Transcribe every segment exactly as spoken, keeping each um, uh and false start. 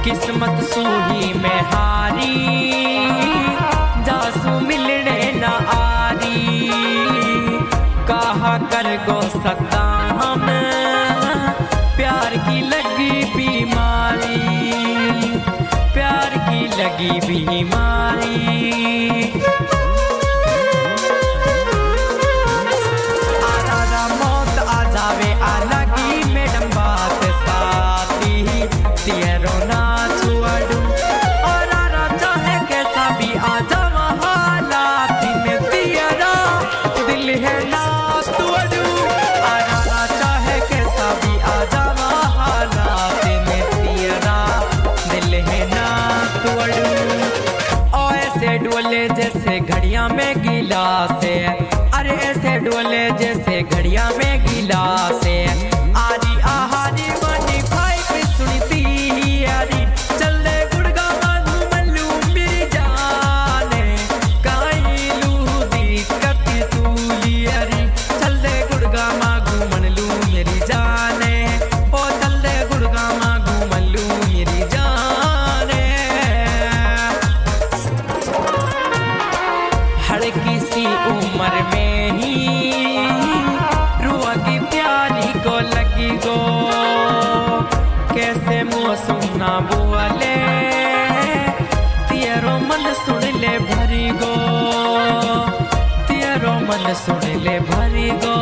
किस्मत सूही में हारी, जासू मिलने न आरी। कहा कर गो सकता हम प्यार की लगी बीमारी, प्यार की लगी बीमारी। आरा मौत आ जावे अलगी मैडम बात साथी, तेरो ना छुड़ू और आरा चाहे कैसा भी आ जावा हालात में, तेरा दिल है ना तोड़ू। आरा चाहे कैसा भी आ जावा हालात में, तेरा दिल है ना तोड़ू। ओ ऐसे डोले जैसे घड़िया में गिलास है, अरे ऐसे डोले जैसे घड़िया में गिलास है। आरी आहारी बनी भाई पे सुनती यारी, चल दे गुड़गा मांगू मल्लू मेरी जाने, काइलू दिक्कत तूली यारी। चल दे गुड़गा मांगू मल्लू मेरी जाने, ओ चल दे गुड़गा मांगू मल्लू मेरी जाने। हर किसी उम्र में ही रुआ की प्यारी को लगी गो, कैसे मुँह सुनना बोले, तेरो मन सुन ले भरी गो, तेरो मन सुन ले भरी गो।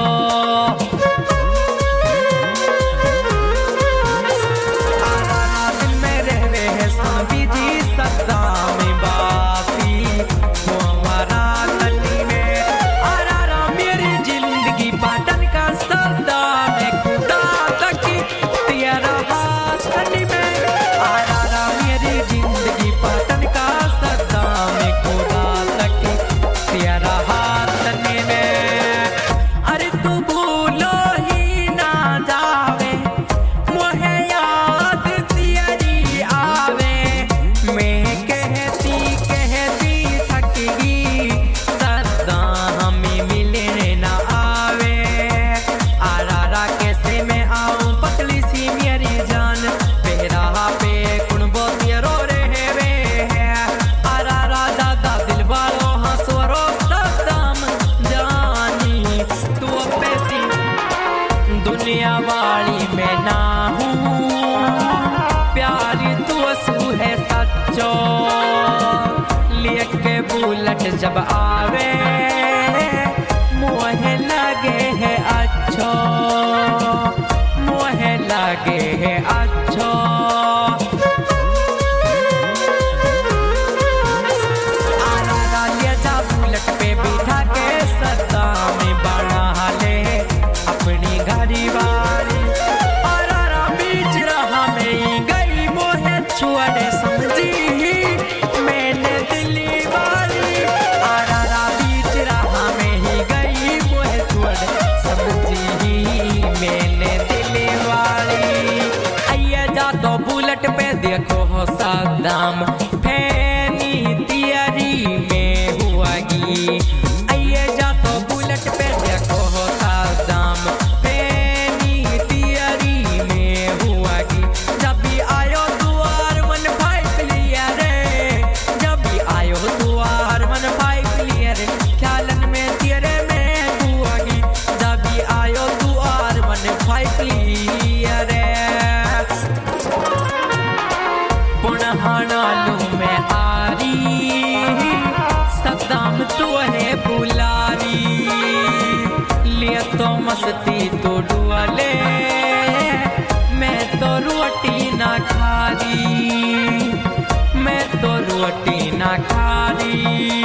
आरा दिल में रहवे है सुन बीजी सदा में बापी, वो हमारा तनी में। आरा मेरी जिंदगी पाटन का सदा में, खुदा तकी तेरा हाथ तनी में। आरा मेरी जिंदगी पाटन का सदा में, खुदा तकी तेरा हाथ तनी में। अरे तू भूलो ही ना जावे, मोहे याद तेरी आवे। मैं कहती कहती थक गई, सदा हमें मिलने ना आवे। आरा कैसे मैं आऊं पतली सी मेरी जान, पेरा पे कुणबो तेरो रहे वे है। आरा ज्यादा दिल वालो हंसवरो सदाम जानी, तू अपनी दुनिया वाली मैं ना हूँ, प्यारी तू असू है सच्चो। लेके बुलेट जब आवे मोहे लगे है अच्छो, मोहे लगे है अच्छो। आरा लिया जा बुलेट पे बिठा के सदा में बना ले अपनी गाड़ी वाली। आरा बीच रहा में गई मोहे छुड़े समझी मैंने दिल्ली वाली। आरा बीच रहा में ही गई मोहे छुड़े समझी मैंने दिल्ली वाली। आइए जा तो बुलेट पे देखो हो सदाम, फैनी तियारी में हुआगी। आइए जा तो बुलेट पे देखो हो सदाम, फैनी तियारी में हुआगी। जब भी आयो दुआर मन भाई क्लियर, जब भी आयो दुआर मन भाई क्लियर, ख्यालन में तेरे में हुआगी। जब भी आयो दुआर मन भाई क्लियर, पुनः नालू में आरी, सदाम तो है बुलारी। लिए तो मस्ती तो डुअले, मैं तो रोटी ना खारी, मैं तो रोटी ना खारी।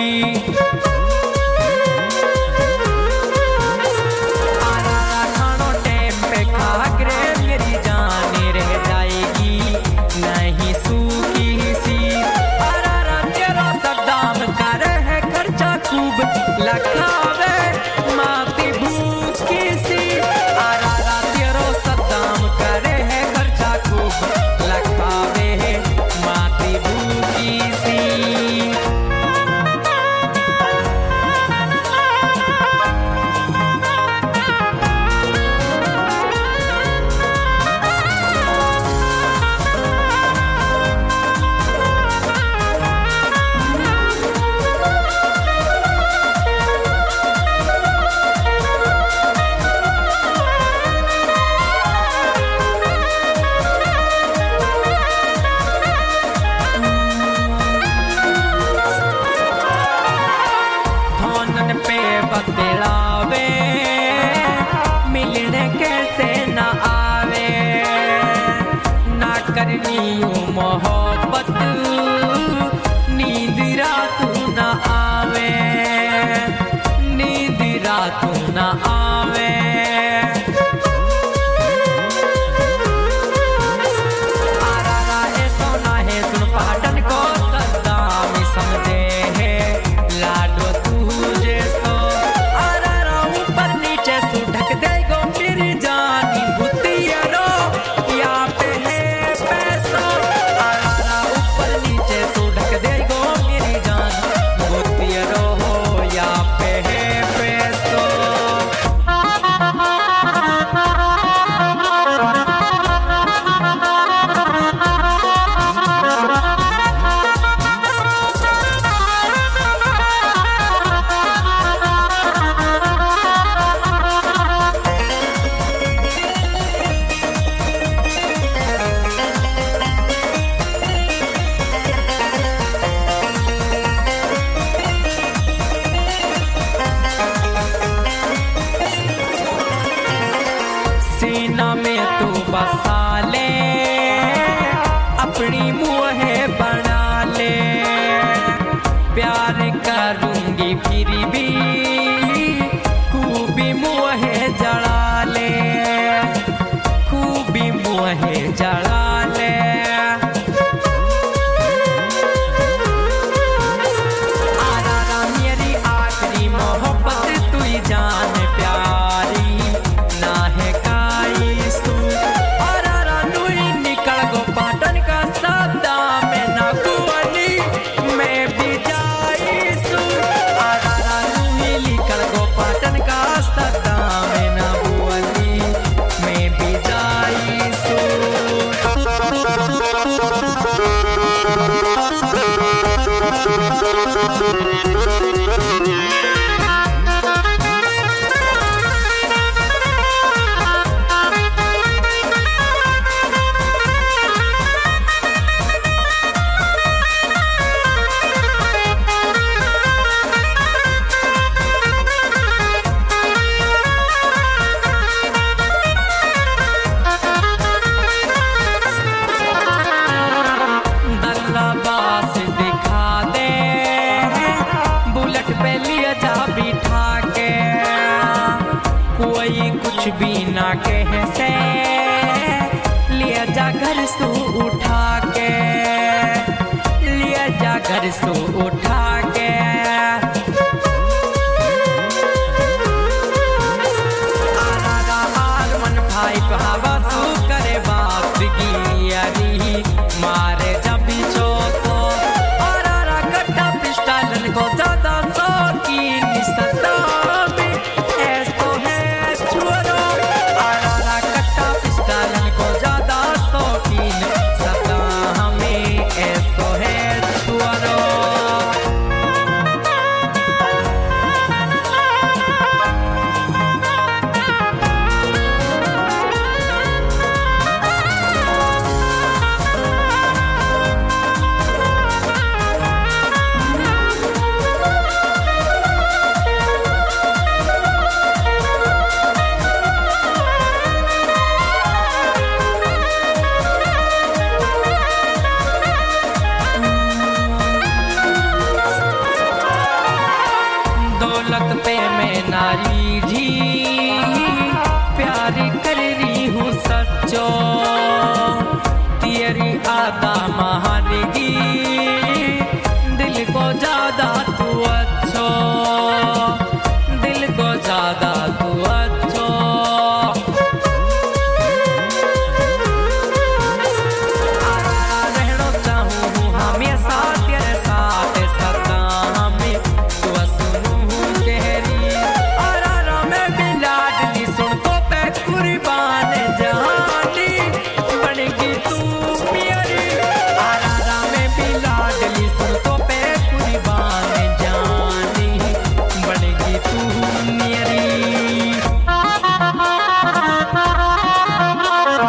आरा खानो टाइम पे खा करे मेरी जान रह जाएगी, नहीं सूखी सी। आरा तेरा सदाम कर है खर्चा खूब लखावे, माती भूख की सी। आरा रही हूँ मोहब्बत, नींद रात न आवे, नींद रात न आवे। आरा ए सोना है सुन पाटन को सद्दाम समझे है लाडो तुझे सो। आरा ऊपर नीचे सु ढक दे गो मेरी जानी भूतियरो या पे है पैसो। आरा ऊपर नीचे सु ढक दे गो मेरी जान भूतियरो हो या पे है पैसो। सीना में तू बसा ले, अपनी मुँह बना ले, प्यार करूंगी फिर भी खूबी मुँह जड़ा ले, खूबी मुँह जड़ा ले। आरा मेरी आखिरी मोहब्बत तू ही जान प्यारी ना है पाटन का सदा में ना कुआनी में भी जाई सु। आरा रूही लिखल गो पाटन का सदा में ना कुआनी में भी जाई सु। बास दिखा दे बुलेट पे लिया जा बिठा के, कोई कुछ भी ना कह से लिया जा घर सो उठा के, लिया जा घर सो उठा के। आरा हार मन भाई हवा सो करे बात की यारी मारे जब बिछो तो। आरा कट्टा पिस्टल को ज्यादा शौकीन सदा में ऐसो है छुरो। आरा कट्टा पिस्टल को ज्यादा शौकीन सदा में ऐसो है छुरो। दौलत पे मैं नारी जी प्यार कर रही हूँ सच्चो।